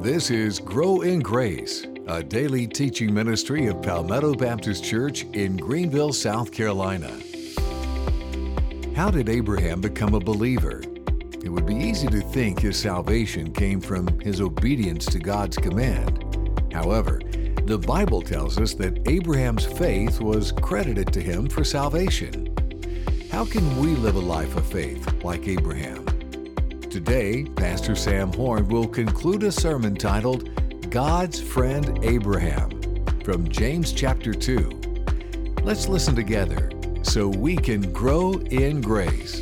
This is Grow in Grace, a daily teaching ministry of Palmetto Baptist Church in Greenville, South Carolina. How did Abraham become a believer? It would be easy to think his salvation came from his obedience to God's command. However, the Bible tells us that Abraham's faith was credited to him for salvation. How can we live a life of faith like Abraham? Today, Pastor Sam Horn will conclude a sermon titled, God's Friend Abraham, from James chapter 2. Let's listen together so we can grow in grace.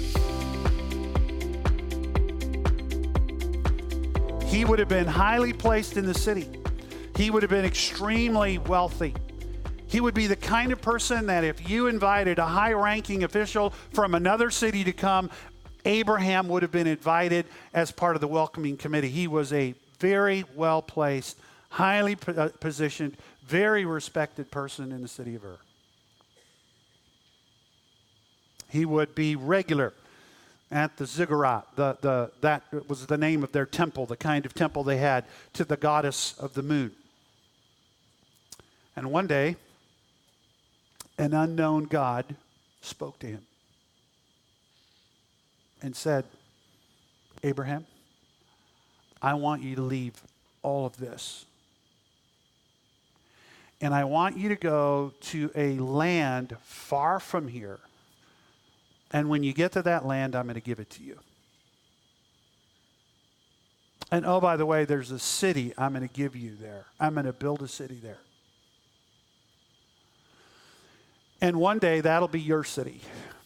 He would have been highly placed in the city. He would have been extremely wealthy. He would be the kind of person that if you invited a high-ranking official from another city to come, Abraham would have been invited as part of the welcoming committee. He was a very well-placed, highly positioned, very respected person in the city of Ur. He would be regular at the ziggurat. That was the name of their temple, the kind of temple they had to the goddess of the moon. And one day, an unknown God spoke to him and said, Abraham, I want you to leave all of this. And I want you to go to a land far from here. And when you get to that land, I'm going to give it to you. And oh, by the way, there's a city I'm going to give you there. I'm going to build a city there. And one day, that'll be your city.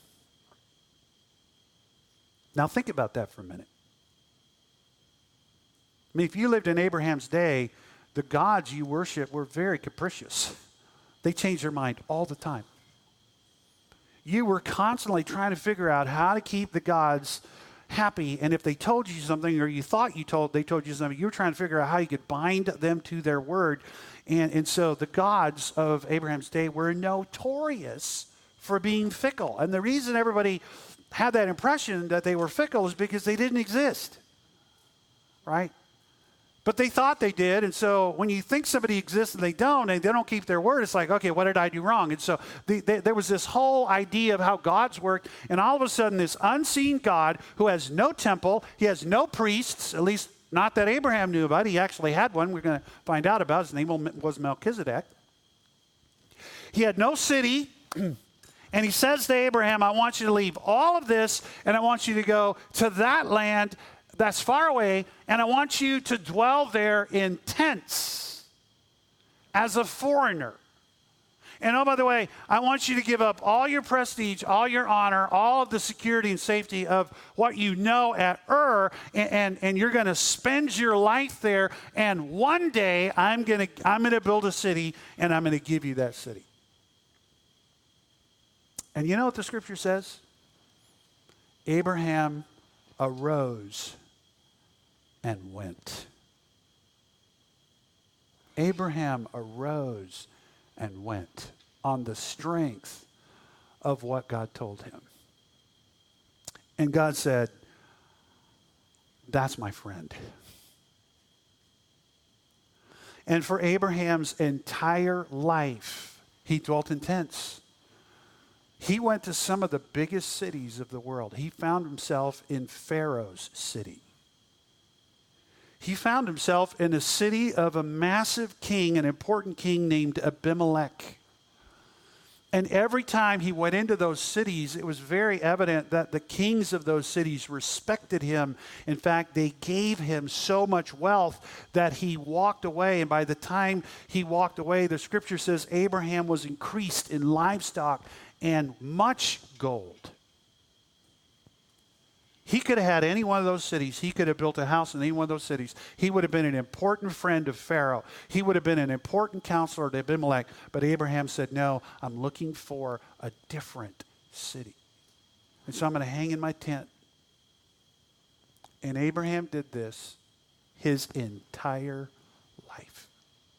Now think about that for a minute. I mean, if you lived in Abraham's day, the gods you worship were very capricious. They changed their mind all the time. You were constantly trying to figure out how to keep the gods happy, and if they told you something, or you thought they told you something, you were trying to figure out how you could bind them to their word. And so the gods of Abraham's day were notorious for being fickle. And the reason everybody had that impression that they were fickle is because they didn't exist, right? But they thought they did, and so when you think somebody exists and they don't keep their word, it's like, okay, what did I do wrong? And so there was this whole idea of how gods worked, and all of a sudden this unseen God who has no temple, he has no priests, at least not that Abraham knew about. He actually had one. We're going to find out about. His name was Melchizedek. He had no city. And he says to Abraham, I want you to leave all of this, and I want you to go to that land that's far away, and I want you to dwell there in tents as a foreigner. And oh, by the way, I want you to give up all your prestige, all your honor, all of the security and safety of what you know at Ur, and you're going to spend your life there, and one day I'm going to build a city, and I'm going to give you that city. And you know what the scripture says? Abraham arose and went. Abraham arose and went on the strength of what God told him. And God said, that's my friend. And for Abraham's entire life, he dwelt in tents. He went to some of the biggest cities of the world. He found himself in Pharaoh's city. He found himself in a city of a massive king, an important king named Abimelech. And every time he went into those cities, it was very evident that the kings of those cities respected him. In fact, they gave him so much wealth that he walked away. And by the time he walked away, the scripture says Abraham was increased in livestock and much gold. He could have had any one of those cities. He could have built a house in any one of those cities. He would have been an important friend of Pharaoh. He would have been an important counselor to Abimelech. But Abraham said, no, I'm looking for a different city. And so I'm going to hang in my tent. And Abraham did this his entire life.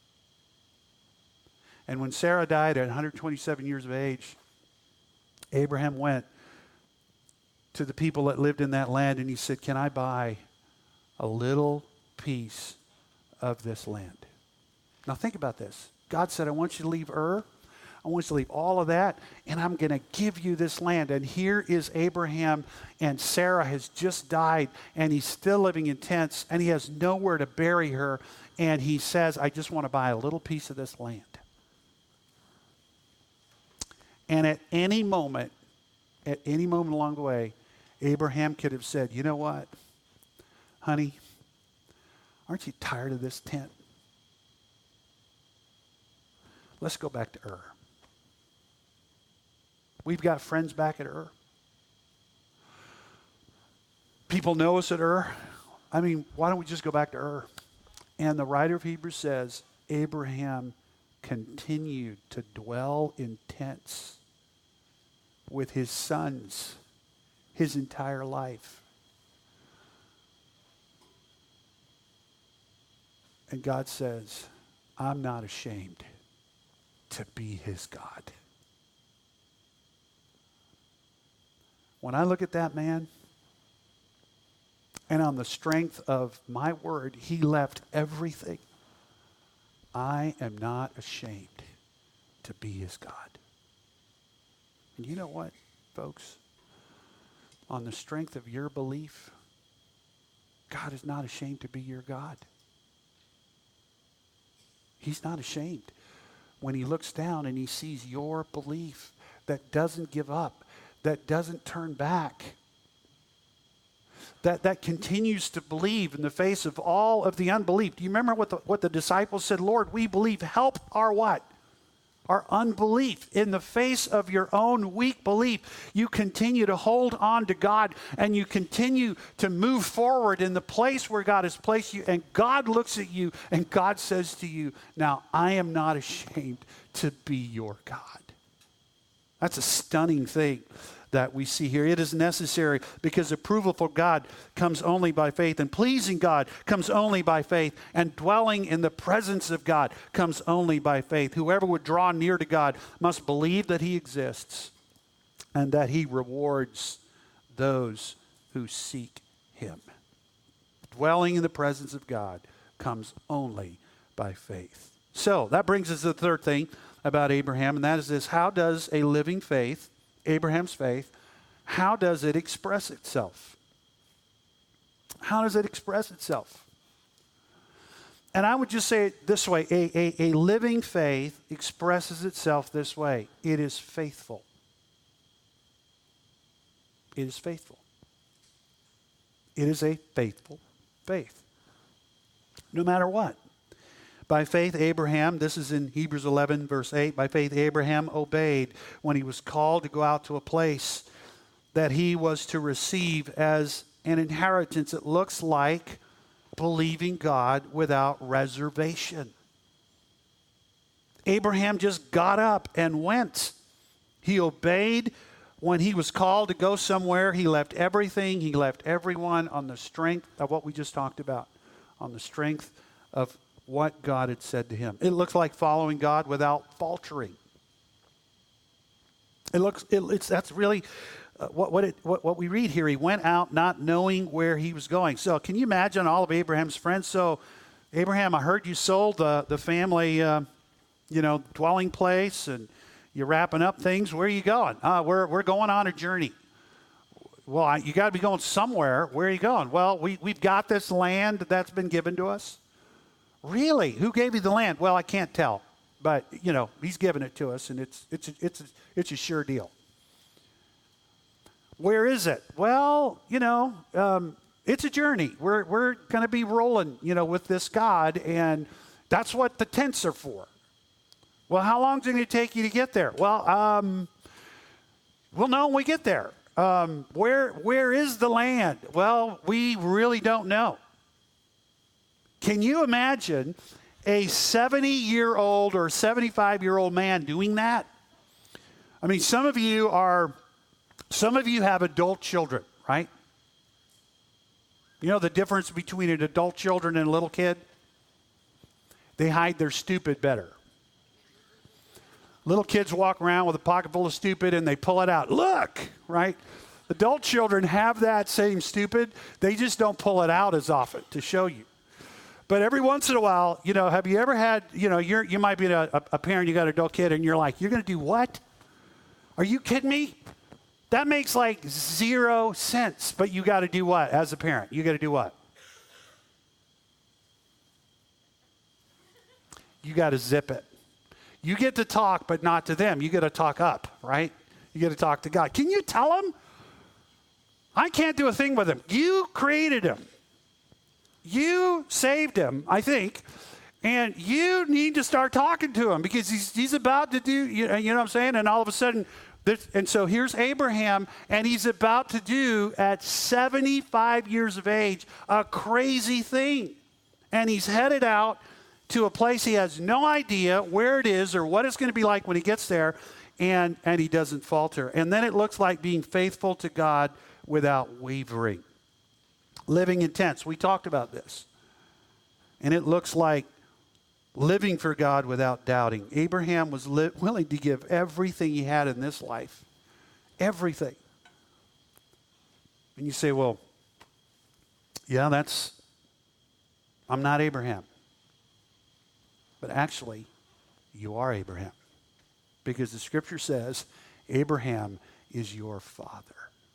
And when Sarah died at 127 years of age, Abraham went to the people that lived in that land and he said, can I buy a little piece of this land. Now think about this. God said, I want you to leave Ur. I want you to leave all of that, and I'm going to give you this land. And here is Abraham, and Sarah has just died, and he's still living in tents, and he has nowhere to bury her. And he says, I just want to buy a little piece of this land. And at any moment along the way, Abraham could have said, you know what, honey, aren't you tired of this tent? Let's go back to Ur. We've got friends back at Ur. People know us at Ur. I mean, why don't we just go back to Ur? And the writer of Hebrews says, Abraham continued to dwell in tents with his sons his entire life. And God says, I'm not ashamed to be his God. When I look at that man, and on the strength of my word, he left everything. I am not ashamed to be his God. And you know what, folks? On the strength of your belief, God is not ashamed to be your God. He's not ashamed when he looks down and he sees your belief that doesn't give up, that doesn't turn back, that continues to believe in the face of all of the unbelief. Do you remember what the disciples said? Lord, we believe. Help our what? Our unbelief. In the face of your own weak belief, you continue to hold on to God, and you continue to move forward in the place where God has placed you. And God looks at you and God says to you, now I am not ashamed to be your God. That's a stunning thing that we see here. It is necessary because approval for God comes only by faith, and pleasing God comes only by faith, and dwelling in the presence of God comes only by faith. Whoever would draw near to God must believe that he exists and that he rewards those who seek him. Dwelling in the presence of God comes only by faith. So that brings us to the third thing about Abraham, and that is this: how does a living faith, Abraham's faith, how does it express itself? How does it express itself? And I would just say it this way: a living faith expresses itself this way. It is faithful. It is faithful. It is a faithful faith. No matter what. By faith, Abraham, this is in Hebrews 11, verse 8, by faith, Abraham obeyed when he was called to go out to a place that he was to receive as an inheritance. It looks like believing God without reservation. Abraham just got up and went. He obeyed when he was called to go somewhere. He left everything. He left everyone on the strength of what we just talked about, on the strength of what God had said to him. It looks like following God without faltering. That's really what we read here. He went out not knowing where he was going. So can you imagine all of Abraham's friends? So Abraham, I heard you sold the family, dwelling place, and you're wrapping up things. Where are you going? We're going on a journey. Well, you got to be going somewhere. Where are you going? Well, we've got this land that's been given to us. Really? Who gave you the land? Well, I can't tell, but he's given it to us, and it's a sure deal. Where is it? Well, it's a journey. We're going to be rolling, with this God, and that's what the tents are for. Well, how long is it going to take you to get there? Well, we'll know when we get there. Where is the land? Well, we really don't know. Can you imagine a 70-year-old or 75-year-old man doing that? I mean, some of you have adult children, right? You know the difference between an adult children and a little kid? They hide their stupid better. Little kids walk around with a pocket full of stupid and they pull it out. Look, right? Adult children have that same stupid. They just don't pull it out as often to show you. But every once in a while, have you ever had, you might be a parent, you got an adult kid, and you're like, you're going to do what? Are you kidding me? That makes like 0 sense. But you got to do what as a parent? You got to do what? You got to zip it. You get to talk, but not to them. You got to talk up, right? You got to talk to God. Can you tell him? I can't do a thing with him. You created him. You saved him, I think. And you need to start talking to him because he's about to do, you know what I'm saying? And all of a sudden, and so here's Abraham, and he's about to do, at 75 years of age, a crazy thing. And he's headed out to a place he has no idea where it is or what it's going to be like when he gets there, and he doesn't falter. And then it looks like being faithful to God without wavering. Living in tents. We talked about this. And it looks like living for God without doubting. Abraham was willing to give everything he had in this life. Everything. And you say, well, yeah, I'm not Abraham. But actually, you are Abraham. Because the scripture says, Abraham is your father.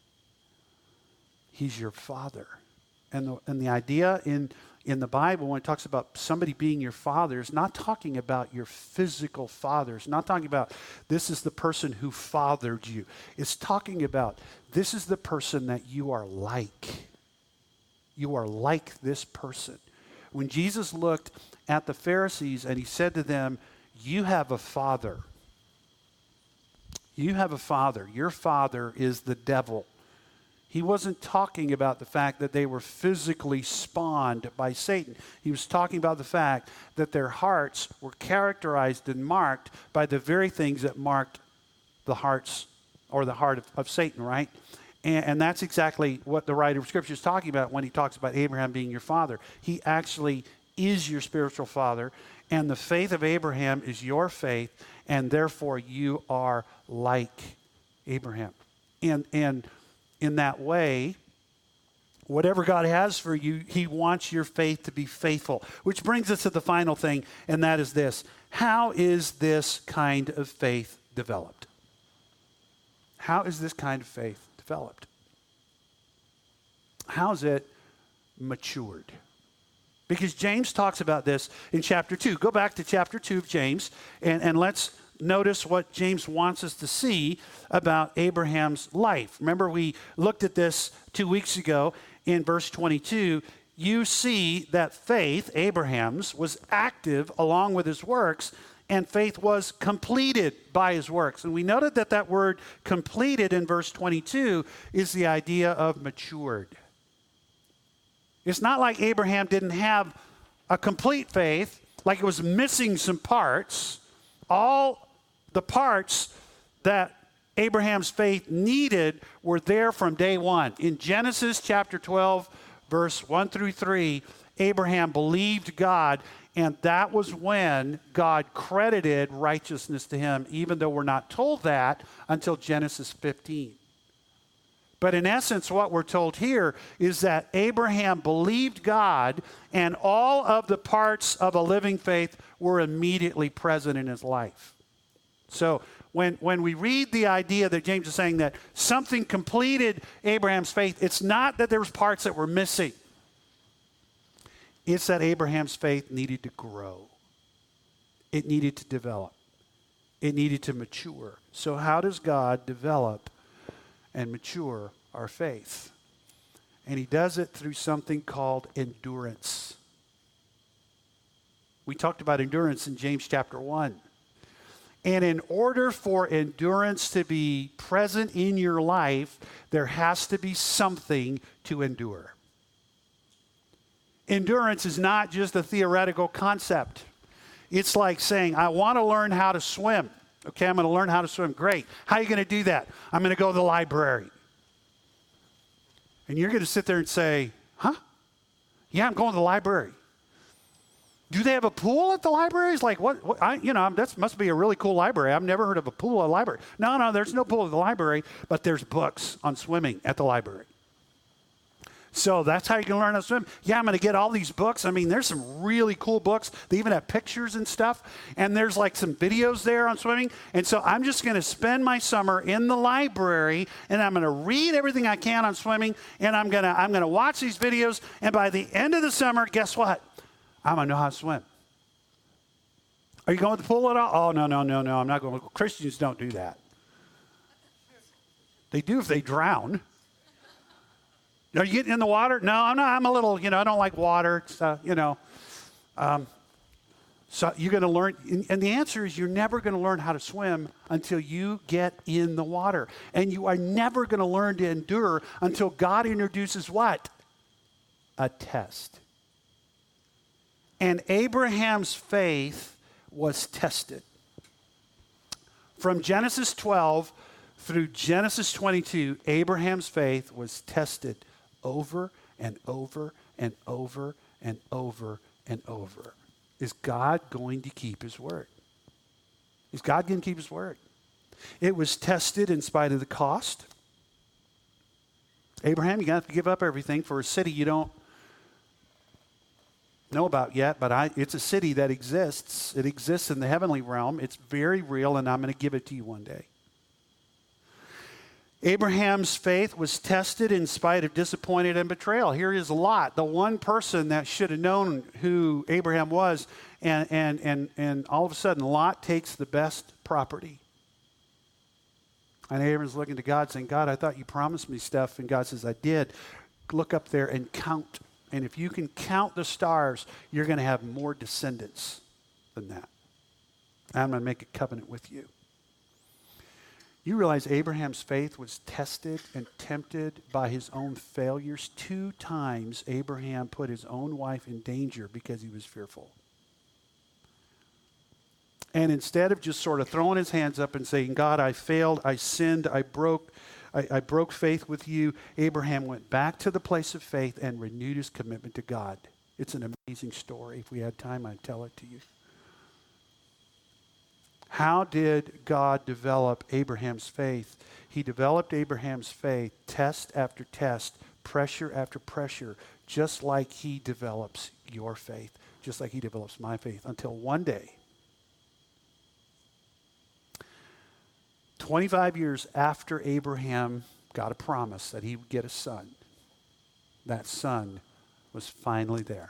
He's your father. And the idea in the Bible, when it talks about somebody being your father, is not talking about your physical father. It's not talking about this is the person who fathered you. It's talking about this is the person that you are like. You are like this person. When Jesus looked at the Pharisees and he said to them, you have a father. You have a father. Your father is the devil. He wasn't talking about the fact that they were physically spawned by Satan. He was talking about the fact that their hearts were characterized and marked by the very things that marked the hearts or the heart of Satan, right? And that's exactly what the writer of Scripture is talking about when he talks about Abraham being your father. He actually is your spiritual father, and the faith of Abraham is your faith, and therefore you are like Abraham. And in that way, whatever God has for you, he wants your faith to be faithful. Which brings us to the final thing, and that is this. How is this kind of faith developed? How is this kind of faith developed? How is it matured? Because James talks about this in chapter 2. Go back to chapter 2 of James, and let's notice what James wants us to see about Abraham's life. Remember, we looked at this 2 weeks ago in verse 22. You see that faith, Abraham's, was active along with his works, and faith was completed by his works. And we noted that that word completed in verse 22 is the idea of matured. It's not like Abraham didn't have a complete faith, like it was missing some parts. All the parts that Abraham's faith needed were there from day one. In Genesis chapter 12, verse 1 through 3, Abraham believed God, and that was when God credited righteousness to him, even though we're not told that until Genesis 15. But in essence, what we're told here is that Abraham believed God, and all of the parts of a living faith were immediately present in his life. So when we read the idea that James is saying that something completed Abraham's faith, it's not that there was parts that were missing. It's that Abraham's faith needed to grow. It needed to develop. It needed to mature. So how does God develop and mature our faith? And he does it through something called endurance. We talked about endurance in James chapter 1. And in order for endurance to be present in your life, there has to be something to endure. Endurance is not just a theoretical concept. It's like saying, I want to learn how to swim. Okay, I'm going to learn how to swim. Great. How are you going to do that? I'm going to go to the library. And you're going to sit there and say, huh? Yeah, I'm going to the library. Do they have a pool at the library? It's like, that must be a really cool library. I've never heard of a pool at a library. No, there's no pool at the library, but there's books on swimming at the library. So that's how you can learn how to swim. Yeah, I'm going to get all these books. I mean, there's some really cool books. They even have pictures and stuff. And there's like some videos there on swimming. And so I'm just going to spend my summer in the library, and I'm going to read everything I can on swimming, and I'm going to watch these videos. And by the end of the summer, guess what? I'm going to know how to swim. Are you going to the pool at all? Oh, no. I'm not going. Christians don't do that. They do if they drown. Are you getting in the water? No, I'm not. I'm a little, I don't like water. So you're going to learn. And the answer is you're never going to learn how to swim until you get in the water. And you are never going to learn to endure until God introduces what? A test. And Abraham's faith was tested. From Genesis 12 through Genesis 22, Abraham's faith was tested over and over and over and over and over. Is God going to keep his word? Is God going to keep his word? It was tested in spite of the cost. Abraham, you're going to have to give up everything for a city you don't know about yet, but it's a city that exists. It exists in the heavenly realm. It's very real, and I'm going to give it to you one day. Abraham's faith was tested in spite of disappointment and betrayal. Here is Lot, the one person that should have known who Abraham was, and all of a sudden Lot takes the best property. And Abraham's looking to God saying, God, I thought you promised me stuff. And God says, I did. Look up there and count. And if you can count the stars, you're going to have more descendants than that. I'm going to make a covenant with you. You realize Abraham's faith was tested and tempted by his own failures. 2 times Abraham put his own wife in danger because he was fearful. And instead of just sort of throwing his hands up and saying, God, I failed, I sinned, I broke faith with you, Abraham went back to the place of faith and renewed his commitment to God. It's an amazing story. If we had time, I'd tell it to you. How did God develop Abraham's faith? He developed Abraham's faith test after test, pressure after pressure, just like he develops your faith, just like he develops my faith, until one day, 25 years after Abraham got a promise that he would get a son, that son was finally there.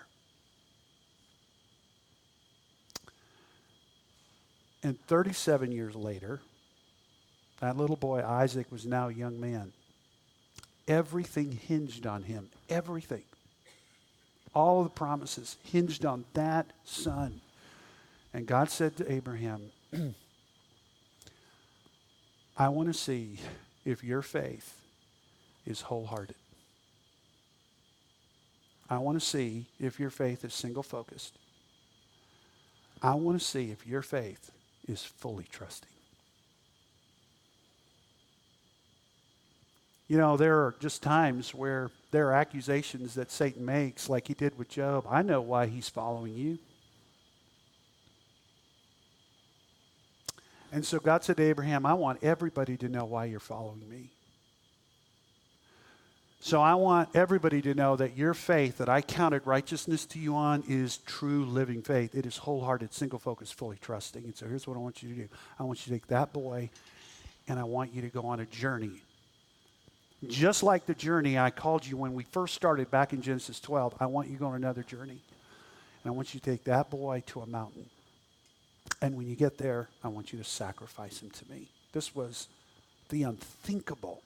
And 37 years later, that little boy, Isaac, was now a young man. Everything hinged on him. Everything. All of the promises hinged on that son. And God said to Abraham, I want to see if your faith is wholehearted. I want to see if your faith is single-focused. I want to see if your faith is fully trusting. There are just times where there are accusations that Satan makes, like he did with Job. I know why he's following you. And so God said to Abraham, I want everybody to know why you're following me. So I want everybody to know that your faith that I counted righteousness to you on is true living faith. It is wholehearted, single-focused, fully trusting. And so here's what I want you to do. I want you to take that boy, and I want you to go on a journey. Just like the journey I called you when we first started back in Genesis 12, I want you to go on another journey. And I want you to take that boy to a mountain. And when you get there, I want you to sacrifice him to me. This was the unthinkable.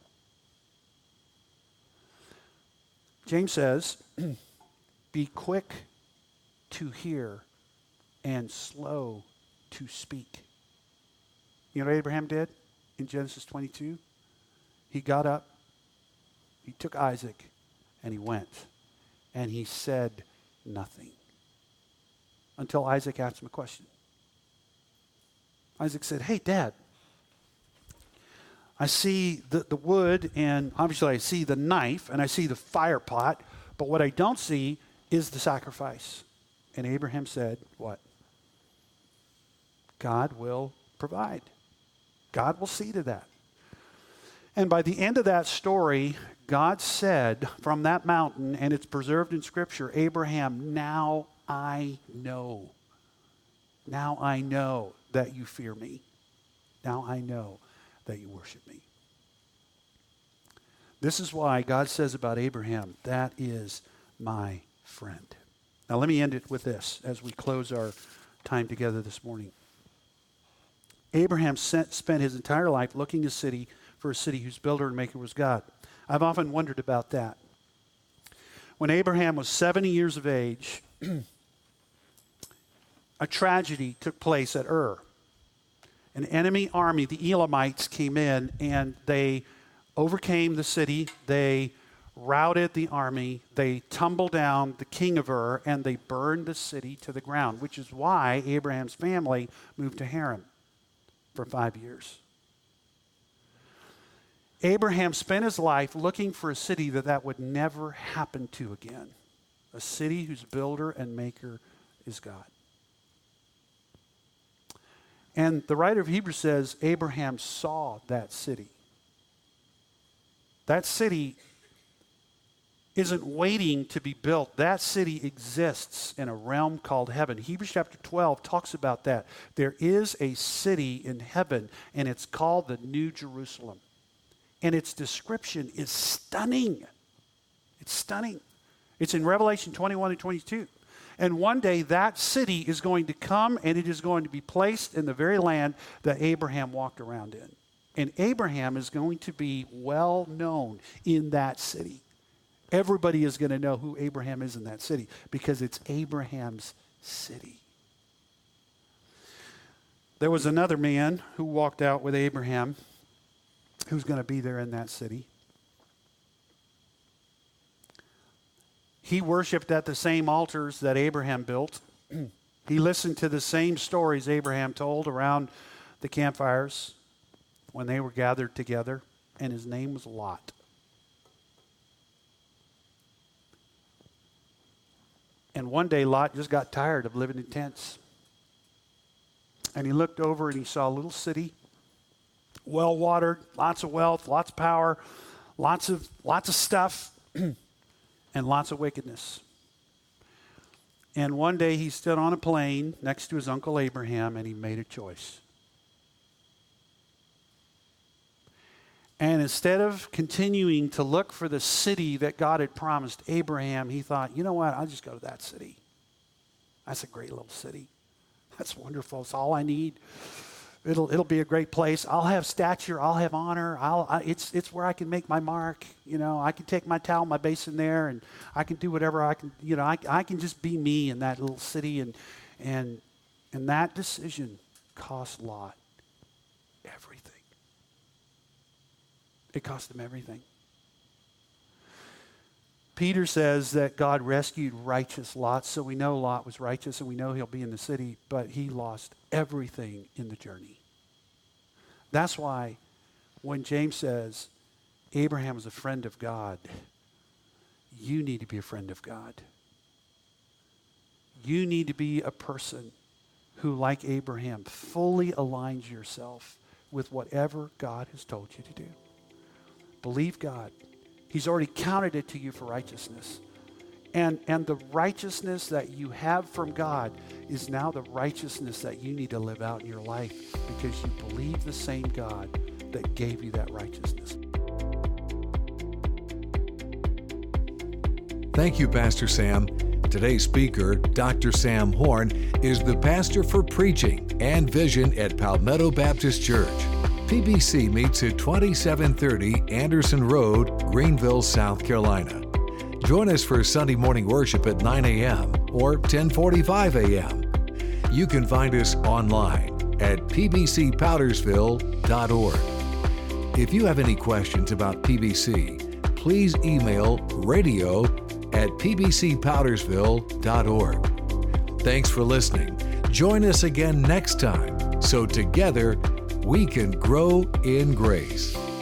James says, be quick to hear and slow to speak. You know what Abraham did in Genesis 22? He got up, he took Isaac, and he went. And he said nothing until Isaac asked him a question. Isaac said, hey, Dad, I see the wood, and obviously I see the knife, and I see the fire pot, but what I don't see is the sacrifice. And Abraham said, what? God will provide. God will see to that. And by the end of that story, God said from that mountain, and it's preserved in Scripture, Abraham, now I know. Now I know that you fear me. Now I know that you worship me. This is why God says about Abraham, that is my friend. Now let me end it with this as we close our time together this morning. Abraham spent his entire life looking for a city whose builder and maker was God. I've often wondered about that. When Abraham was 70 years of age, a tragedy took place at Ur. An enemy army, the Elamites, came in and they overcame the city. They routed the army. They tumbled down the king of Ur and they burned the city to the ground, which is why Abraham's family moved to Haran for 5 years. Abraham spent his life looking for a city that would never happen to again. A city whose builder and maker is God. And the writer of Hebrews says Abraham saw that city. That city isn't waiting to be built. That city exists in a realm called heaven. Hebrews chapter 12 talks about that. There is a city in heaven, and it's called the New Jerusalem. And its description is stunning. It's stunning. It's in Revelation 21 and 22. And one day that city is going to come and it is going to be placed in the very land that Abraham walked around in. And Abraham is going to be well known in that city. Everybody is going to know who Abraham is in that city because it's Abraham's city. There was another man who walked out with Abraham who's going to be there in that city. He worshiped at the same altars that Abraham built. He listened to the same stories Abraham told around the campfires when they were gathered together, and his name was Lot. And one day Lot just got tired of living in tents. And he looked over and he saw a little city, well-watered, lots of wealth, lots of power, lots of stuff, and lots of wickedness. And one day he stood on a plain next to his uncle Abraham and he made a choice. And instead of continuing to look for the city that God had promised Abraham, he thought, you know what, I'll just go to that city. That's a great little city. That's wonderful. It's all I need. It'll be a great place. I'll have stature. I'll have honor. It's where I can make my mark. You know, I can take my towel, my basin there, and I can do whatever I can. You know, I can just be me in that little city. And that decision cost Lot everything. It cost him everything. Peter says that God rescued righteous Lot, so we know Lot was righteous and we know he'll be in the city, but he lost everything in the journey. That's why when James says Abraham was a friend of God, you need to be a friend of God. You need to be a person who, like Abraham, fully aligns yourself with whatever God has told you to do. Believe God. He's already counted it to you for righteousness. And the righteousness that you have from God is now the righteousness that you need to live out in your life because you believe the same God that gave you that righteousness. Thank you, Pastor Sam. Today's speaker, Dr. Sam Horn, is the pastor for preaching and vision at Palmetto Baptist Church. PBC meets at 2730 Anderson Road, Greenville, South Carolina. Join us for Sunday morning worship at 9 a.m. or 10:45 a.m. You can find us online at pbcpowdersville.org. If you have any questions about PBC, please email radio@pbcpowdersville.org. Thanks for listening. Join us again next time so together we can grow in grace.